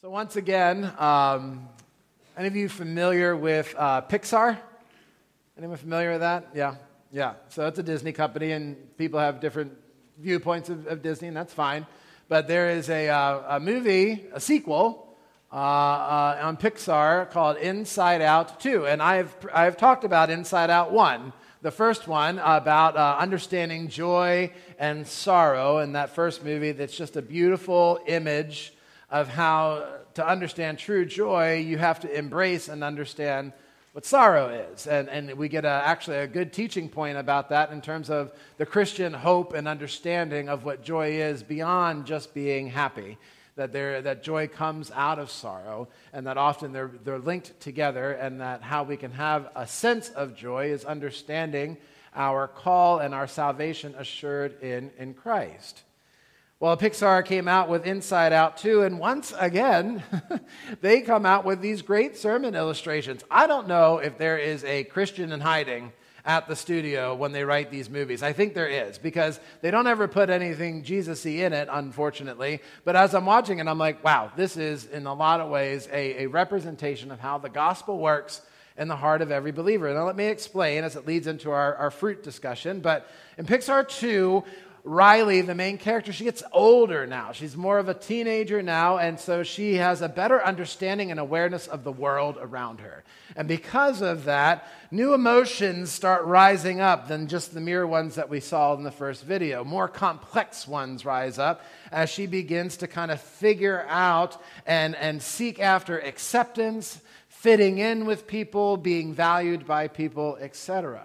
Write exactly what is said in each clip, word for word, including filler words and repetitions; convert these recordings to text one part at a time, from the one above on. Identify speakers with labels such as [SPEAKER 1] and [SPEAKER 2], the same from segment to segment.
[SPEAKER 1] So once again, um, any of you familiar with uh, Pixar? Anyone familiar with that? Yeah, yeah. So it's a Disney company, and people have different viewpoints of, of Disney, and that's fine. But there is a, uh, a movie, a sequel uh, uh, on Pixar called Inside Out two, and I've I've talked about Inside Out one. The first one about uh, understanding joy and sorrow, and that first movie that's just a beautiful image of how to understand true joy, you have to embrace and understand what sorrow is. And, and we get a, actually a good teaching point about that in terms of the Christian hope and understanding of what joy is beyond just being happy. That there, that joy comes out of sorrow, and that often they're, they're linked together, and that how we can have a sense of joy is understanding our call and our salvation assured in, in Christ. Well, Pixar came out with Inside Out two, and once again, they come out with these great sermon illustrations. I don't know if there is a Christian in hiding at the studio when they write these movies. I think there is, because they don't ever put anything Jesus-y in it, unfortunately. But as I'm watching it, I'm like, wow, this is, in a lot of ways, a, a representation of how the gospel works in the heart of every believer. Now, let me explain as it leads into our, our fruit discussion. But in Pixar two, Riley, the main character, she gets older now. She's more of a teenager now, and so she has a better understanding and awareness of the world around her. And because of that, new emotions start rising up than just the mere ones that we saw in the first video. More complex ones rise up as she begins to kind of figure out and, and seek after acceptance, fitting in with people, being valued by people, et cetera.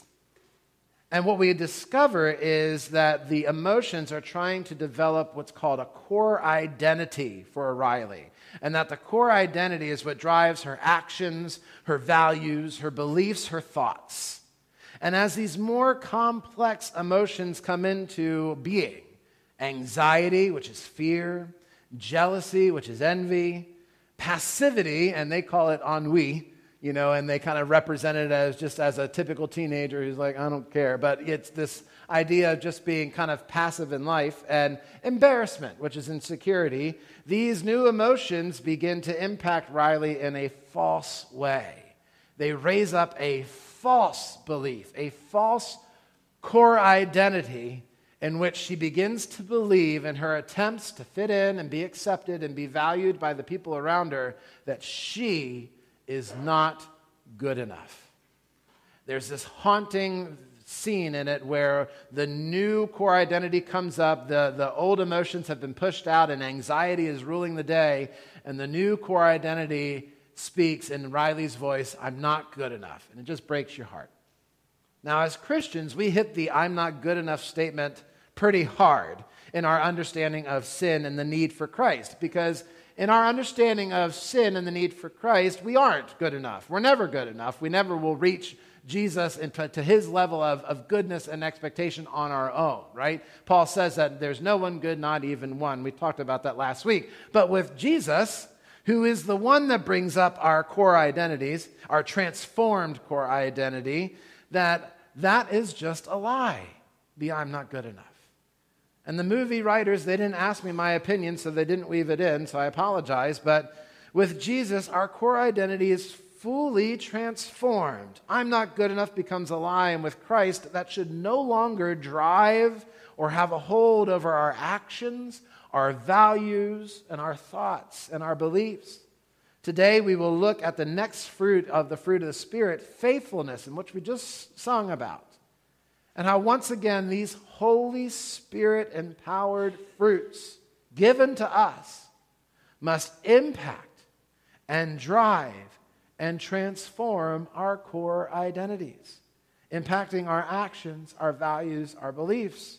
[SPEAKER 1] And what we discover is that the emotions are trying to develop what's called a core identity for Riley. And that the core identity is what drives her actions, her values, her beliefs, her thoughts. And as these more complex emotions come into being, anxiety, which is fear, jealousy, which is envy, passivity, and they call it ennui, you know, and they kind of represent it as just as a typical teenager who's like, I don't care. But it's this idea of just being kind of passive in life, and embarrassment, which is insecurity. These new emotions begin to impact Riley in a false way. They raise up a false belief, a false core identity in which she begins to believe in her attempts to fit in and be accepted and be valued by the people around her that she is not good enough. There's this haunting scene in it where the new core identity comes up, the, the old emotions have been pushed out, and anxiety is ruling the day, and the new core identity speaks in Riley's voice, I'm not good enough, and it just breaks your heart. Now, as Christians, we hit the I'm not good enough statement pretty hard in our understanding of sin and the need for Christ, because in our understanding of sin and the need for Christ, we aren't good enough. We're never good enough. We never will reach Jesus into to his level of, of goodness and expectation on our own, right? Paul says that there's no one good, not even one. We talked about that last week. But with Jesus, who is the one that brings up our core identities, our transformed core identity, that that is just a lie. The I'm not good enough. And the movie writers, they didn't ask me my opinion, so they didn't weave it in, so I apologize. But with Jesus, our core identity is fully transformed. I'm not good enough becomes a lie, and with Christ, that should no longer drive or have a hold over our actions, our values, and our thoughts and our beliefs. Today, we will look at the next fruit of the fruit of the Spirit, faithfulness, in which we just sung about. And how once again these Holy Spirit-empowered fruits given to us must impact and drive and transform our core identities, impacting our actions, our values, our beliefs.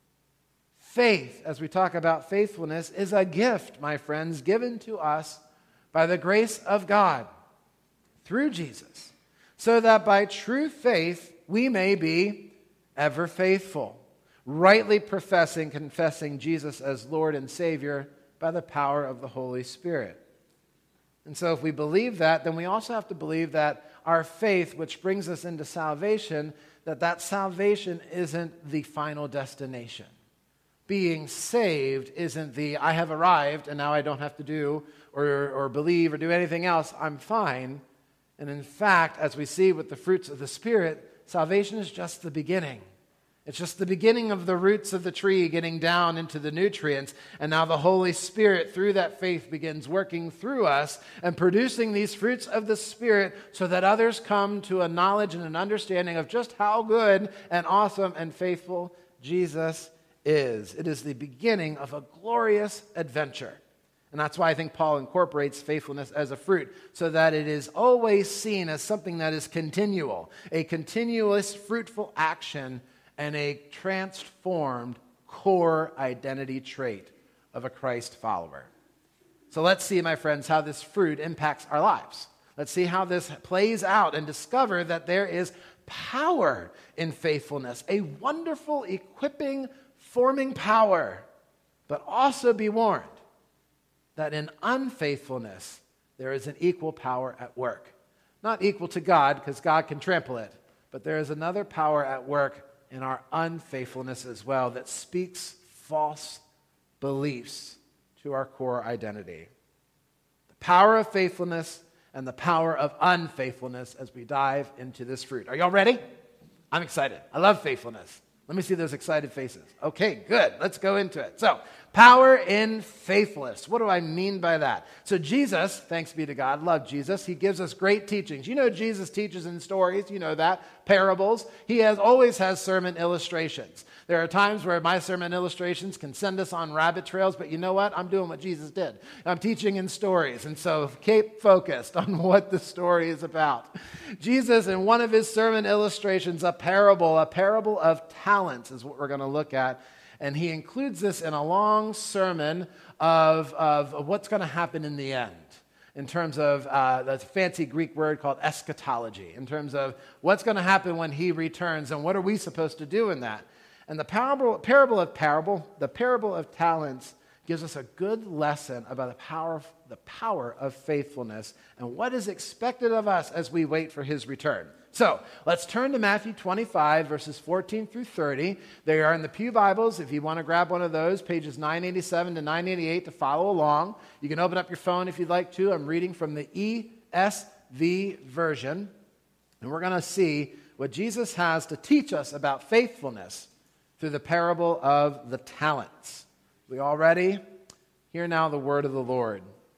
[SPEAKER 1] Faith, as we talk about faithfulness, is a gift, my friends, given to us by the grace of God through Jesus, so that by true faith we may be ever faithful, rightly professing, confessing Jesus as Lord and Savior by the power of the Holy Spirit. And so if we believe that, then we also have to believe that our faith, which brings us into salvation, that that salvation isn't the final destination. being saved isn't the I have arrived and now I don't have to do or, or believe or do anything else. I'm fine. And in fact, as we see with the fruits of the Spirit, salvation is just the beginning. It's just the beginning of the roots of the tree getting down into the nutrients. And now the Holy Spirit, through that faith, begins working through us and producing these fruits of the Spirit so that others come to a knowledge and an understanding of just how good and awesome and faithful Jesus is. It is the beginning of a glorious adventure. And that's why I think Paul incorporates faithfulness as a fruit, so that it is always seen as something that is continual, a continuous fruitful action and a transformed core identity trait of a Christ follower. So let's see, my friends, how this fruit impacts our lives. Let's see how this plays out and discover that there is power in faithfulness, a wonderful, equipping, forming power. But also be warned that in unfaithfulness, there is an equal power at work. Not equal to God, because God can trample it, but there is another power at work in our unfaithfulness as well that speaks false beliefs to our core identity. The power of faithfulness and the power of unfaithfulness as we dive into this fruit. Are y'all ready? I'm excited. I love faithfulness. Let me see those excited faces. Okay, good. Let's go into it. So, power in faithfulness. What do I mean by that? So Jesus, thanks be to God, love Jesus. He gives us great teachings. You know Jesus teaches in stories. You know that. Parables. He has always has sermon illustrations. There are times where my sermon illustrations can send us on rabbit trails, but you know what? I'm doing what Jesus did. I'm teaching in stories, and so keep focused on what the story is about. Jesus, in one of his sermon illustrations, a parable, a parable of talents is what we're going to look at. And he includes this in a long sermon of, of, of what's going to happen in the end, in terms of uh, the fancy Greek word called eschatology, in terms of what's going to happen when he returns and what are we supposed to do in that. And the parable, parable of parable, the parable of talents gives us a good lesson about the power, of, the power of faithfulness and what is expected of us as we wait for his return. So let's turn to Matthew twenty-five, verses fourteen through thirty. They are in the Pew Bibles. If you want to grab one of those, pages nine eighty-seven to nine eighty-eight to follow along. You can open up your phone if you'd like to. I'm reading from the E S V version. And we're going to see what Jesus has to teach us about faithfulness through the parable of the talents. We all ready? Hear now the word of the Lord.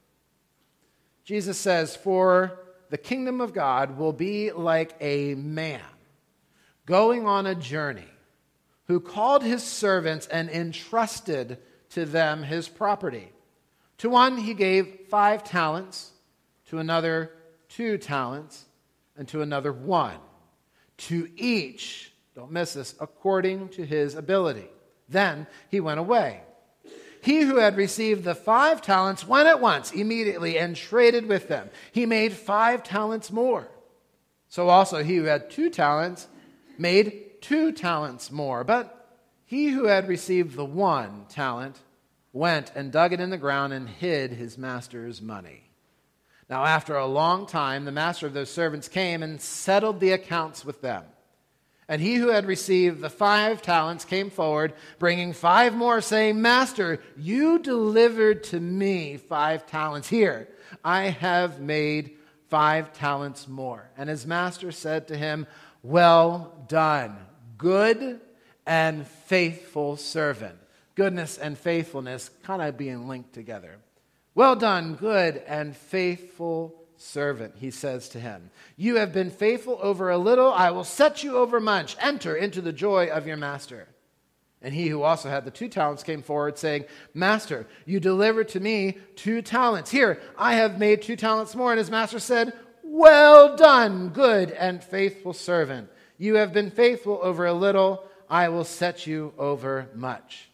[SPEAKER 1] Jesus says, "For the kingdom of God will be like a man going on a journey who called his servants and entrusted to them his property. To one he gave five talents, to another two talents, and to another one. To each, don't miss this, according to his ability. Then he went away. He who had received the five talents went at once, immediately, and traded with them. He made five talents more. So also he who had two talents made two talents more. But he who had received the one talent went and dug it in the ground and hid his master's money. Now after a long time, the master of those servants came and settled the accounts with them. And he who had received the five talents came forward, bringing five more, saying, 'Master, you delivered to me five talents. Here, I have made five talents more.' And his master said to him, 'Well done, good and faithful servant.'" Goodness and faithfulness kind of being linked together. "Well done, good and faithful servant," he says to him. "You have been faithful over a little. I will set you over much. Enter into the joy of your master." And he who also had the two talents came forward, saying, "Master, you delivered to me two talents. Here, I have made two talents more." And his master said, "Well done, good and faithful servant. You have been faithful over a little. I will set you over much.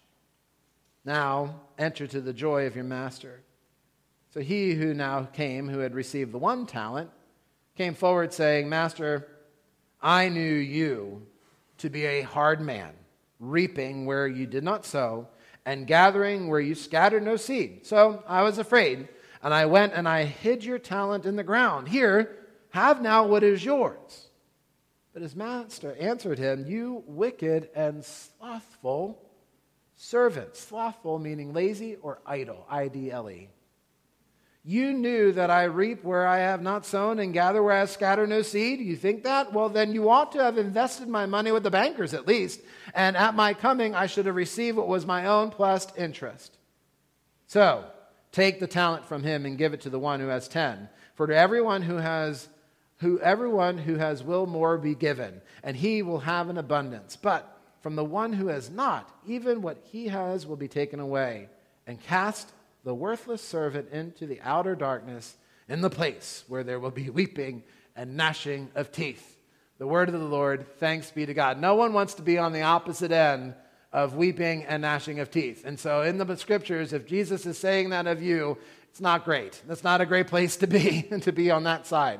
[SPEAKER 1] Now enter to the joy of your master." So he who now came, who had received the one talent, came forward saying, "Master, I knew you to be a hard man, reaping where you did not sow, and gathering where you scattered no seed. So I was afraid, and I went and I hid your talent in the ground. Here, have now what is yours." But his master answered him, "You wicked and slothful servants. Slothful meaning lazy or idle, I D L E. You knew that I reap where I have not sown and gather where I have scattered no seed. You think that? Well, then you ought to have invested my money with the bankers at least. And at my coming, I should have received what was my own plus interest. So, take the talent from him and give it to the one who has ten. For to everyone who has, who everyone who has will more be given, and he will have an abundance. But from the one who has not, even what he has will be taken away. And cast the worthless servant into the outer darkness, in the place where there will be weeping and gnashing of teeth. The word of the Lord, thanks be to God. No one wants to be on the opposite end of weeping and gnashing of teeth. And so in the scriptures, if Jesus is saying that of you, it's not great. That's not a great place to be, to be on that side.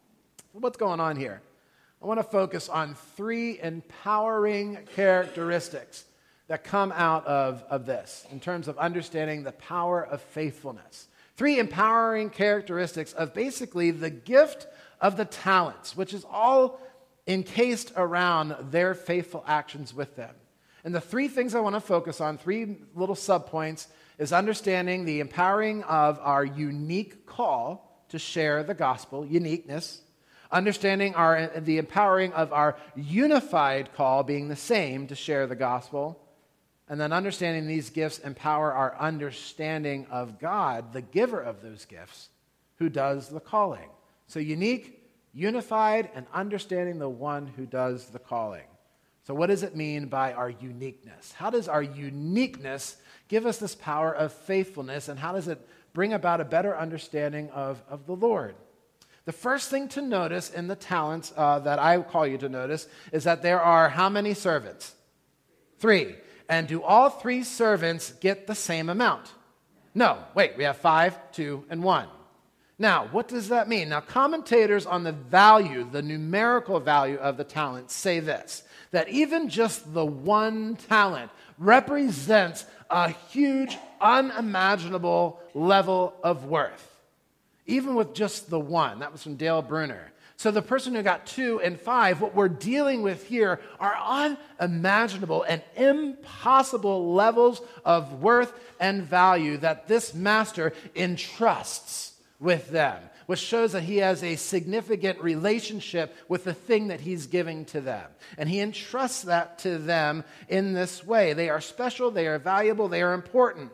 [SPEAKER 1] What's going on here? I want to focus on three empowering characteristics that come out of, of this in terms of understanding the power of faithfulness. Three empowering characteristics of basically the gift of the talents, which is all encased around their faithful actions with them. And the three things I want to focus on, three little subpoints, is understanding the empowering of our unique call to share the gospel, uniqueness, understanding our, the empowering of our unified call being the same to share the gospel, and then understanding these gifts empower our understanding of God, the giver of those gifts, who does the calling. So unique, unified, and understanding the one who does the calling. So what does it mean by our uniqueness? How does our uniqueness give us this power of faithfulness, and how does it bring about a better understanding of, of the Lord? The first thing to notice in the talents uh, that I call you to notice is that there are how many servants? Three. And do all three servants get the same amount? No. Wait, we have five, two, and one. Now, what does that mean? Now, commentators on the value, the numerical value of the talents say this, that even just the one talent represents a huge, unimaginable level of worth. Even with just the one. That was from Dale Bruner. So the person who got two and five, what we're dealing with here are unimaginable and impossible levels of worth and value that this master entrusts with them, which shows that he has a significant relationship with the thing that he's giving to them. And he entrusts that to them in this way. They are special, they are valuable, they are important.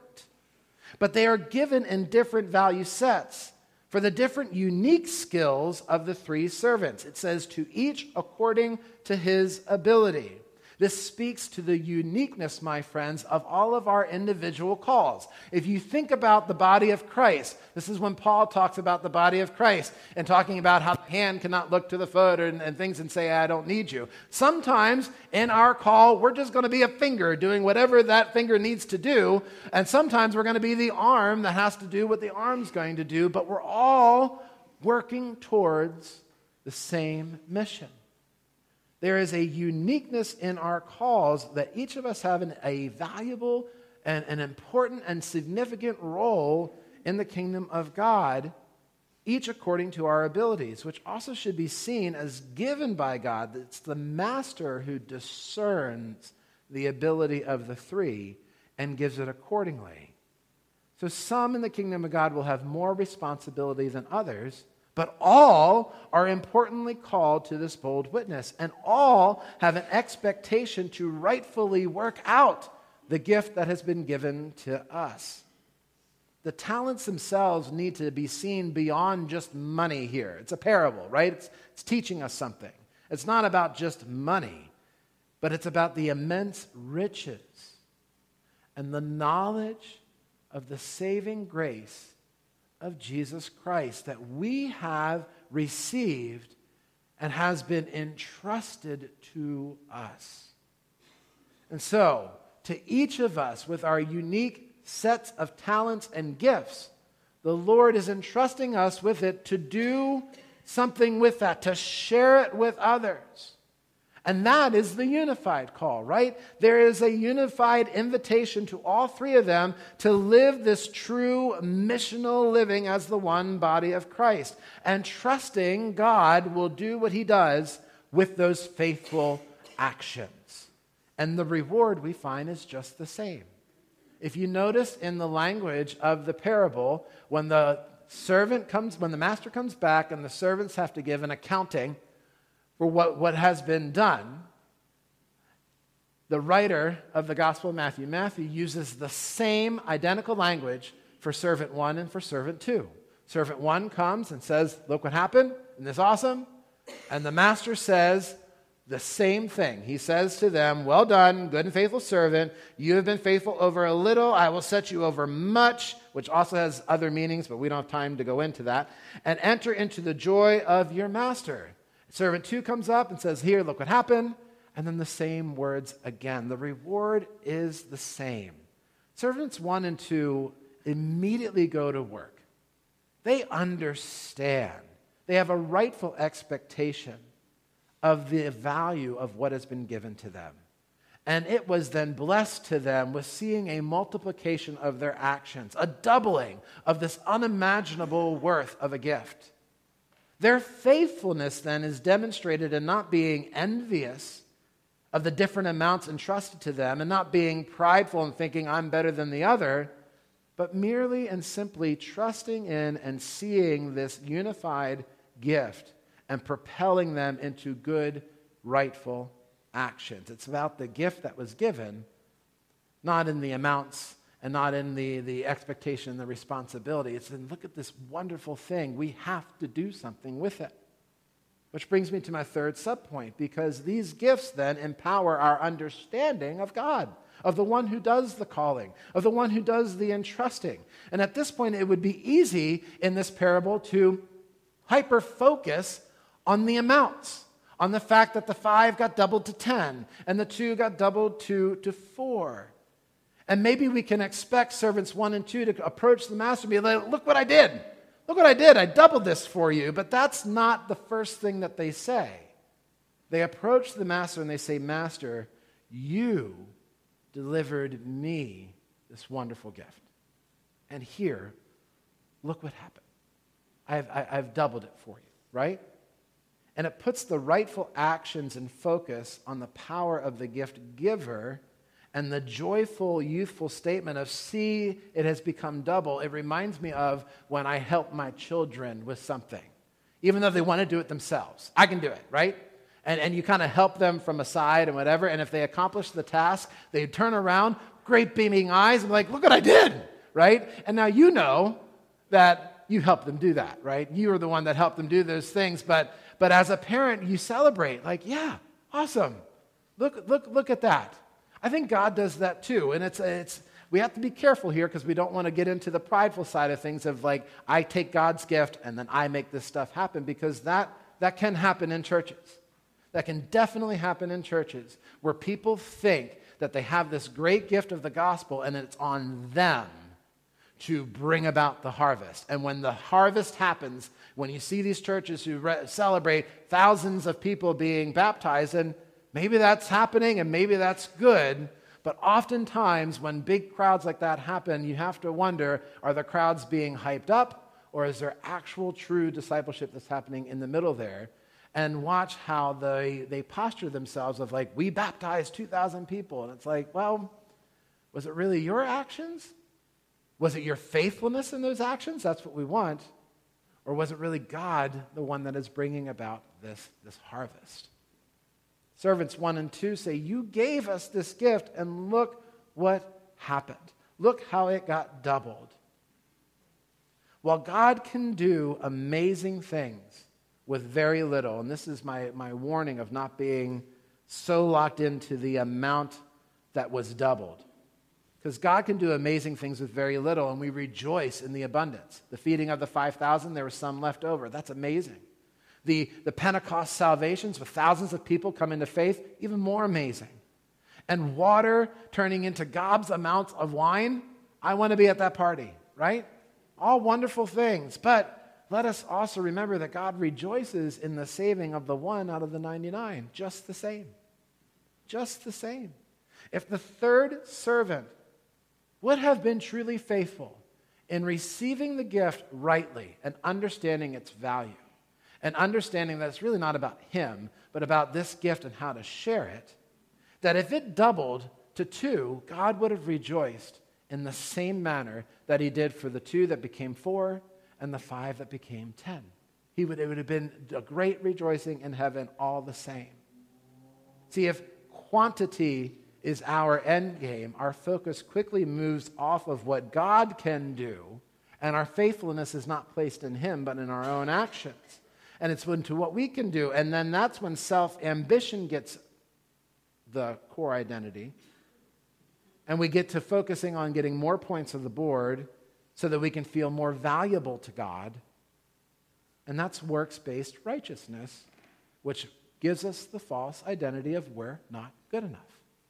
[SPEAKER 1] But they are given in different value sets for the different unique skills of the three servants. It says, to each according to his ability. This speaks to the uniqueness, my friends, of all of our individual calls. If you think about the body of Christ, this is when Paul talks about the body of Christ and talking about how the hand cannot look to the foot and, and things and say, I don't need you. Sometimes in our call, we're just going to be a finger doing whatever that finger needs to do. And sometimes we're going to be the arm that has to do what the arm's going to do. But we're all working towards the same mission. There is a uniqueness in our calls that each of us have an, a valuable and an important and significant role in the kingdom of God, each according to our abilities, which also should be seen as given by God. It's the master who discerns the ability of the three and gives it accordingly. So some in the kingdom of God will have more responsibility than others, but all are importantly called to this bold witness, and all have an expectation to rightfully work out the gift that has been given to us. The talents themselves need to be seen beyond just money here. It's a parable, right? It's, it's teaching us something. It's not about just money, but it's about the immense riches and the knowledge of the saving grace of Jesus Christ that we have received and has been entrusted to us. And so, to each of us with our unique sets of talents and gifts, the Lord is entrusting us with it to do something with that, to share it with others. And that is the unified call, right? There is a unified invitation to all three of them to live this true missional living as the one body of Christ. And trusting God will do what he does with those faithful actions. And the reward we find is just the same. if you notice in the language of the parable, when the servant comes, when the master comes back and the servants have to give an accounting for what, what has been done, the writer of the Gospel of Matthew, Matthew uses the same identical language for servant one and for servant two. Servant one comes and says, look what happened, isn't this awesome? And the master says the same thing. He says to them, well done, good and faithful servant. You have been faithful over a little. I will set you over much, which also has other meanings, but we don't have time to go into that. And enter into the joy of your master. Servant two comes up and says, here, look what happened. And then the same words again. The reward is the same. Servants one and two immediately go to work. They understand. They have a rightful expectation of the value of what has been given to them. And it was then blessed to them with seeing a multiplication of their actions, a doubling of this unimaginable worth of a gift. Their faithfulness then is demonstrated in not being envious of the different amounts entrusted to them and not being prideful and thinking I'm better than the other, but merely and simply trusting in and seeing this unified gift and propelling them into good, rightful actions. It's about the gift that was given, not in the amounts and not in the, the expectation and the responsibility. It's in, look at this wonderful thing. We have to do something with it. Which brings me to my third subpoint, because these gifts then empower our understanding of God, of the one who does the calling, of the one who does the entrusting. And at this point, it would be easy in this parable to hyper-focus on the amounts, on the fact that the five got doubled to ten, and the two got doubled to, to four. And maybe we can expect servants one and two to approach the master and be like, look what I did. Look what I did. I doubled this for you. But that's not the first thing that they say. They approach the master and they say, Master, you delivered me this wonderful gift. And here, look what happened. I've, I, I've doubled it for you, right? And it puts the rightful actions and focus on the power of the gift giver and the joyful, youthful statement of, see, it has become double. It reminds me of when I help my children with something, even though they want to do it themselves. I can do it, right? And, and you kind of help them from aside and whatever, and if they accomplish the task, they turn around, great beaming eyes, and be like, look what I did, right? And now you know that you helped them do that, right? You are the one that helped them do those things, but but as a parent, you celebrate, like, yeah, awesome. Look, look, look at that. I think God does that too, and it's it's we have to be careful here because we don't want to get into the prideful side of things of like, I take God's gift and then I make this stuff happen, because that that can happen in churches. That can definitely happen in churches where people think that they have this great gift of the gospel and it's on them to bring about the harvest. And when the harvest happens, when you see these churches who re- celebrate thousands of people being baptized, and maybe that's happening and maybe that's good, but oftentimes when big crowds like that happen, you have to wonder, are the crowds being hyped up, or is there actual true discipleship that's happening in the middle there? And watch how they, they posture themselves of like, we baptized two thousand people. And it's like, well, was it really your actions? Was it your faithfulness in those actions? That's what we want. Or was it really God, the one that is bringing about this, this harvest? Servants one and two say, you gave us this gift, and look what happened. Look how it got doubled. While God can do amazing things with very little, and this is my, my warning of not being so locked into the amount that was doubled. Because God can do amazing things with very little, and we rejoice in the abundance. The feeding of the five thousand, there was some left over. That's amazing. The, the Pentecost salvations with thousands of people coming to faith, even more amazing. And water turning into gobs amounts of wine, I want to be at that party, right? All wonderful things. But let us also remember that God rejoices in the saving of the one out of the ninety-nine, just the same. Just the same. If the third servant would have been truly faithful in receiving the gift rightly and understanding its value, and understanding that it's really not about him, but about this gift and how to share it, that if it doubled to two, God would have rejoiced in the same manner that he did for the two that became four and the five that became ten. He would, it would have been a great rejoicing in heaven all the same. See, if quantity is our end game, our focus quickly moves off of what God can do, and our faithfulness is not placed in him, but in our own actions. And it's into what we can do. And then that's when self-ambition gets the core identity. And we get to focusing on getting more points on the board so that we can feel more valuable to God. And that's works-based righteousness, which gives us the false identity of we're not good enough.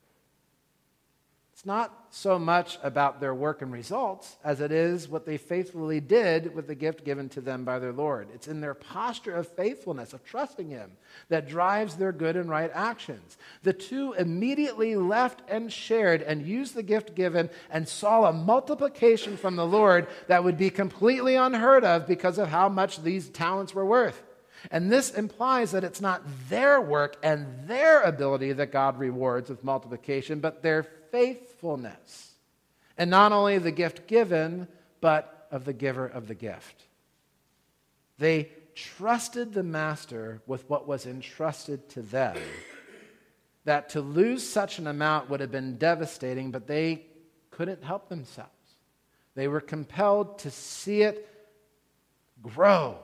[SPEAKER 1] It's not so much about their work and results as it is what they faithfully did with the gift given to them by their Lord. It's in their posture of faithfulness, of trusting him, that drives their good and right actions. The two immediately left and shared and used the gift given and saw a multiplication from the Lord that would be completely unheard of because of how much these talents were worth. And this implies that it's not their work and their ability that God rewards with multiplication, but their faithfulness. And not only the gift given, but of the giver of the gift. They trusted the master with what was entrusted to them. That to lose such an amount would have been devastating, but they couldn't help themselves. They were compelled to see it grow.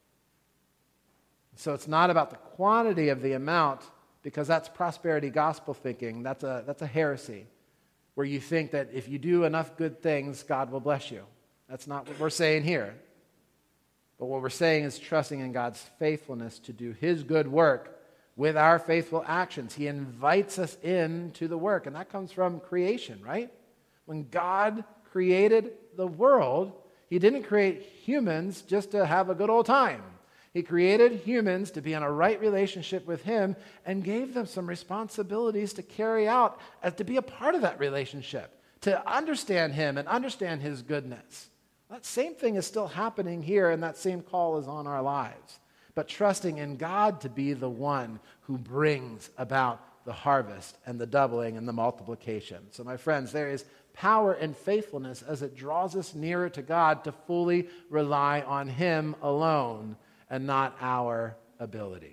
[SPEAKER 1] So it's not about the quantity of the amount, because that's prosperity gospel thinking. That's a, that's a heresy, where you think that if you do enough good things, God will bless you. That's not what we're saying here. But what we're saying is trusting in God's faithfulness to do his good work with our faithful actions. He invites us into the work, and that comes from creation, right? When God created the world, he didn't create humans just to have a good old time. He created humans to be in a right relationship with him and gave them some responsibilities to carry out, as to be a part of that relationship, to understand him and understand his goodness. That same thing is still happening here, and that same call is on our lives. But trusting in God to be the one who brings about the harvest and the doubling and the multiplication. So my friends, there is power in faithfulness as it draws us nearer to God to fully rely on him alone and not our abilities.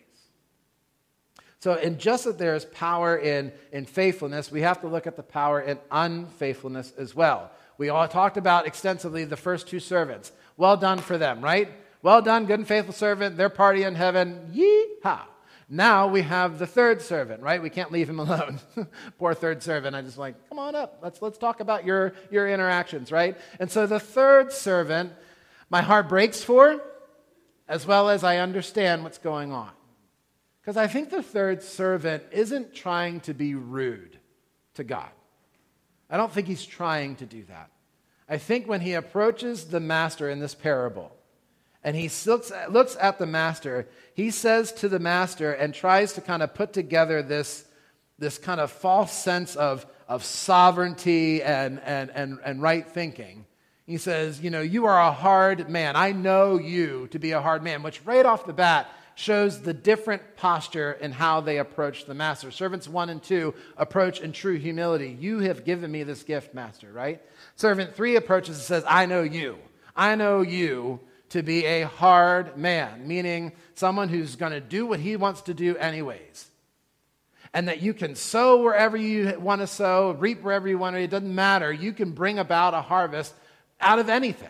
[SPEAKER 1] So in just that there is power in, in faithfulness, we have to look at the power in unfaithfulness as well. We all talked about extensively the first two servants. Well done for them, right? Well done, good and faithful servant. Their party in heaven. Yee-haw. Now we have the third servant, right? We can't leave him alone. Poor third servant. I just like, come on up. Let's, let's talk about your, your interactions, right? And so the third servant, my heart breaks for, as well as I understand what's going on. Because I think the third servant isn't trying to be rude to God. I don't think he's trying to do that. I think when he approaches the master in this parable, and he looks at, looks at the master, he says to the master and tries to kind of put together this, this kind of false sense of, of sovereignty and, and, and, and right thinking. He says, you know, you are a hard man. I know you to be a hard man, which right off the bat shows the different posture in how they approach the master. Servants one and two approach in true humility. You have given me this gift, master, right? Servant three approaches and says, I know you. I know you to be a hard man, meaning someone who's going to do what he wants to do anyways. And that you can sow wherever you want to sow, reap wherever you want to. It doesn't matter. You can bring about a harvest out of anything.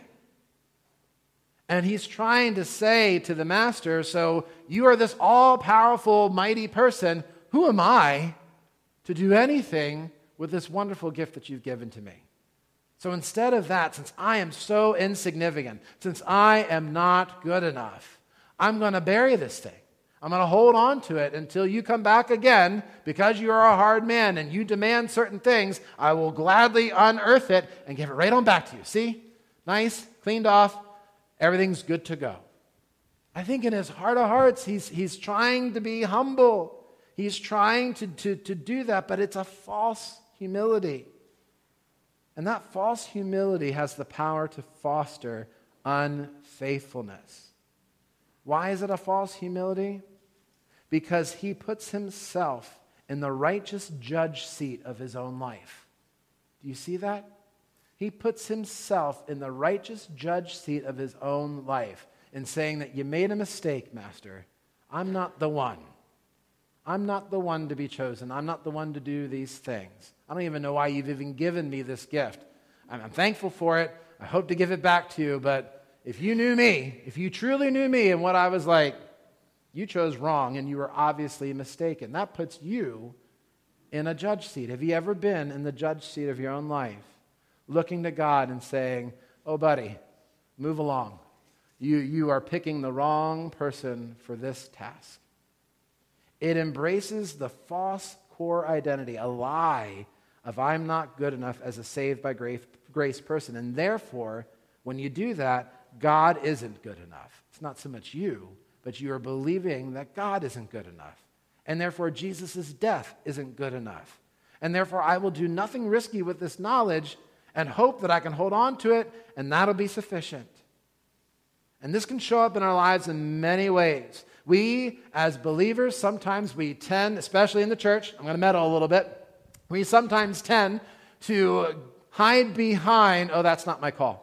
[SPEAKER 1] And he's trying to say to the master, so you are this all-powerful, mighty person. Who am I to do anything with this wonderful gift that you've given to me? So instead of that, since I am so insignificant, since I am not good enough, I'm going to bury this thing. I'm going to hold on to it until you come back again. Because you are a hard man and you demand certain things, I will gladly unearth it and give it right on back to you. See? Nice, cleaned off, everything's good to go. I think in his heart of hearts, he's, he's trying to be humble. He's trying to, to, to do that, but it's a false humility. And that false humility has the power to foster unfaithfulness. Why is it a false humility? Because he puts himself in the righteous judge seat of his own life. Do you see that? He puts himself in the righteous judge seat of his own life in saying that you made a mistake, Master. I'm not the one. I'm not the one to be chosen. I'm not the one to do these things. I don't even know why you've even given me this gift. I'm, I'm thankful for it. I hope to give it back to you, but if you knew me, if you truly knew me and what I was like, you chose wrong and you were obviously mistaken. That puts you in a judge seat. Have you ever been in the judge seat of your own life, looking to God and saying, oh, buddy, move along. You, you are picking the wrong person for this task. It embraces the false core identity, a lie of I'm not good enough as a saved by grace, grace person. And therefore, when you do that, God isn't good enough. It's not so much you, but you are believing that God isn't good enough. And therefore, Jesus' death isn't good enough. And therefore, I will do nothing risky with this knowledge and hope that I can hold on to it, and that'll be sufficient. And this can show up in our lives in many ways. We, as believers, sometimes we tend, especially in the church, I'm going to meddle a little bit, we sometimes tend to hide behind, oh, that's not my call.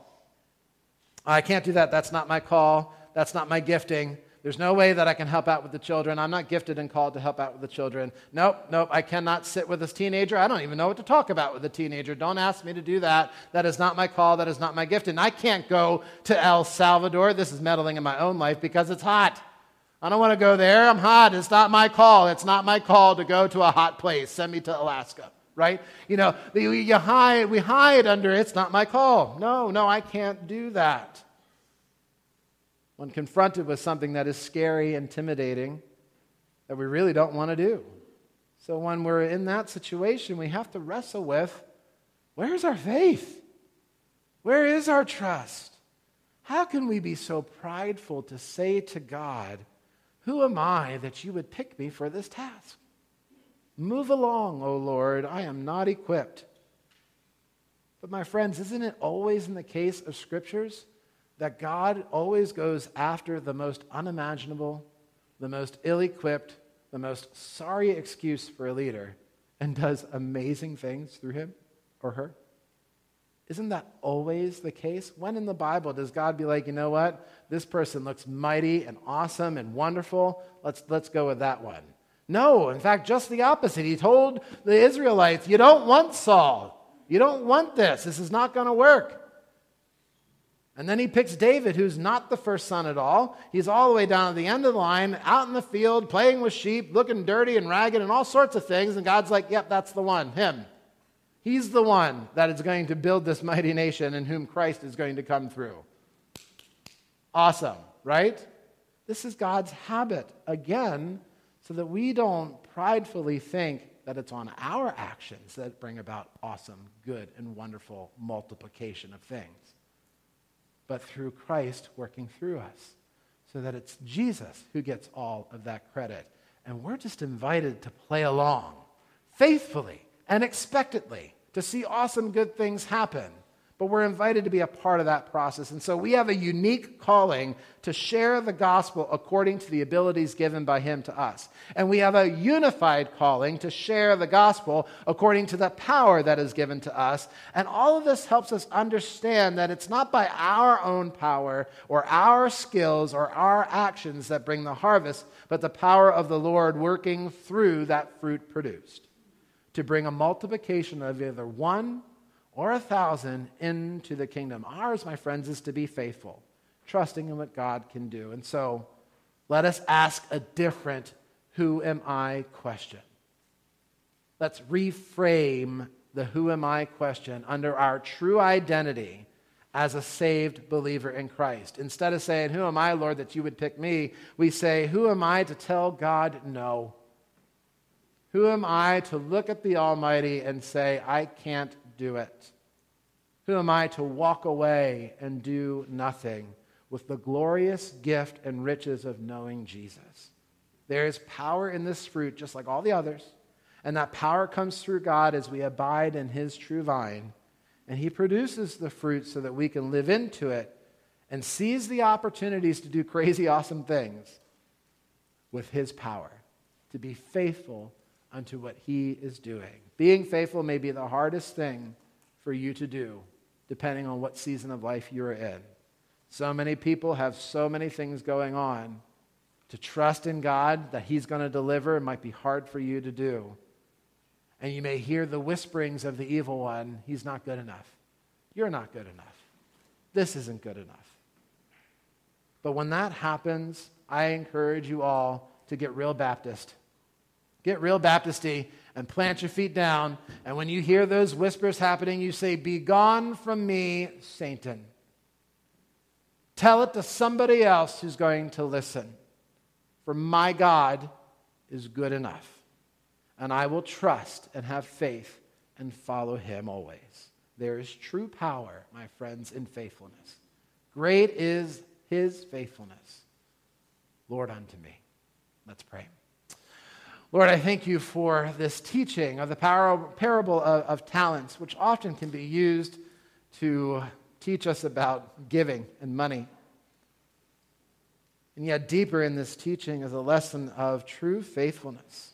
[SPEAKER 1] I can't do that. That's not my call. That's not my gifting. There's no way that I can help out with the children. I'm not gifted and called to help out with the children. Nope, nope, I cannot sit with this teenager. I don't even know what to talk about with a teenager. Don't ask me to do that. That is not my call. That is not my gift. And I can't go to El Salvador. This is meddling in my own life because it's hot. I don't want to go there. I'm hot. It's not my call. It's not my call to go to a hot place. Send me to Alaska, right? You know, you, you hide, we hide under it's not my call. No, no, I can't do that. When confronted with something that is scary, intimidating, that we really don't want to do. So when we're in that situation, we have to wrestle with, where's our faith? Where is our trust? How can we be so prideful to say to God, who am I that you would pick me for this task? Move along, O Lord, I am not equipped. But my friends, isn't it always in the case of scriptures that God always goes after the most unimaginable, the most ill-equipped, the most sorry excuse for a leader and does amazing things through him or her? Isn't that always the case? When in the Bible does God be like, you know what? This person looks mighty and awesome and wonderful. Let's, let's go with that one. No, in fact, just the opposite. He told the Israelites, you don't want Saul. You don't want this. This is not going to work. And then he picks David, who's not the first son at all. He's all the way down at the end of the line, out in the field, playing with sheep, looking dirty and ragged and all sorts of things. And God's like, yep, that's the one, him. He's the one that is going to build this mighty nation in whom Christ is going to come through. Awesome, right? This is God's habit, again, so that we don't pridefully think that it's on our actions that bring about awesome, good, and wonderful multiplication of things, but through Christ working through us, so that it's Jesus who gets all of that credit. And we're just invited to play along faithfully and expectantly to see awesome, good things happen. But we're invited to be a part of that process. And so we have a unique calling to share the gospel according to the abilities given by him to us. And we have a unified calling to share the gospel according to the power that is given to us. And all of this helps us understand that it's not by our own power or our skills or our actions that bring the harvest, but the power of the Lord working through that fruit produced to bring a multiplication of either one or a thousand into the kingdom. Ours, my friends, is to be faithful, trusting in what God can do. And so let us ask a different who am I question. Let's reframe the who am I question under our true identity as a saved believer in Christ. Instead of saying, who am I, Lord, that you would pick me, we say, who am I to tell God no? Who am I to look at the Almighty and say, I can't do it? Who am I to walk away and do nothing with the glorious gift and riches of knowing Jesus? There is power in this fruit, just like all the others, and that power comes through God as we abide in his true vine, and he produces the fruit so that we can live into it and seize the opportunities to do crazy, awesome things with his power, to be faithful unto what he is doing. Being faithful may be the hardest thing for you to do depending on what season of life you're in. So many people have so many things going on. To trust in God that He's going to deliver, it might be hard for you to do. And you may hear the whisperings of the evil one, he's not good enough. You're not good enough. This isn't good enough. But when that happens, I encourage you all to get real Baptist. Get real Baptisty and plant your feet down. And when you hear those whispers happening, you say, "Be gone from me, Satan." Tell it to somebody else who's going to listen. For my God is good enough. And I will trust and have faith and follow Him always. There is true power, my friends, in faithfulness. Great is His faithfulness. Lord, unto me. Let's pray. Lord, I thank You for this teaching of the parable of, of talents, which often can be used to teach us about giving and money. And yet deeper in this teaching is a lesson of true faithfulness.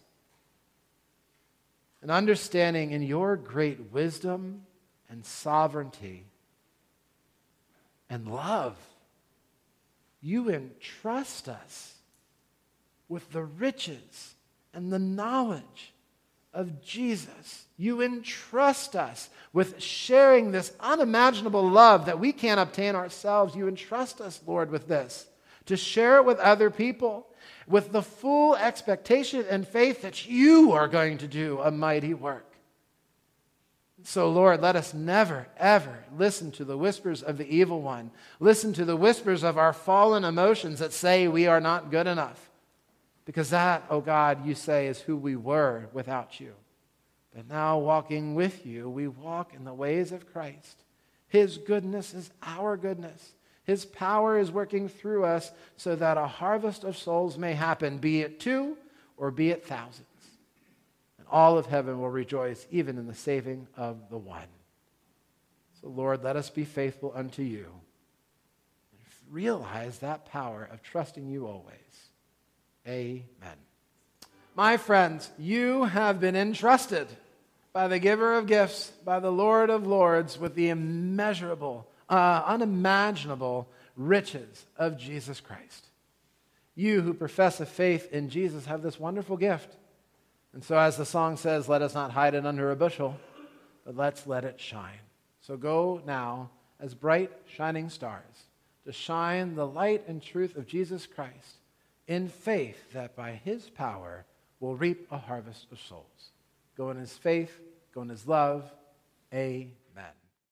[SPEAKER 1] An understanding in Your great wisdom and sovereignty and love. You entrust us with the riches and the knowledge of Jesus. You entrust us with sharing this unimaginable love that we can't obtain ourselves. You entrust us, Lord, with this, to share it with other people, with the full expectation and faith that You are going to do a mighty work. So, Lord, let us never, ever listen to the whispers of the evil one. Listen to the whispers of our fallen emotions that say we are not good enough. Because that, oh God, You say is who we were without You. But now, walking with You, we walk in the ways of Christ. His goodness is our goodness. His power is working through us so that a harvest of souls may happen, be it two or be it thousands. And all of heaven will rejoice, even in the saving of the one. So, Lord, let us be faithful unto You and realize that power of trusting You always. Amen. My friends, you have been entrusted by the giver of gifts, by the Lord of lords, with the immeasurable, uh, unimaginable riches of Jesus Christ. You who profess a faith in Jesus have this wonderful gift. And so as the song says, let us not hide it under a bushel, but let's let it shine. So go now as bright shining stars to shine the light and truth of Jesus Christ in faith that by His power we'll reap a harvest of souls. Go in His faith, go in His love. Amen.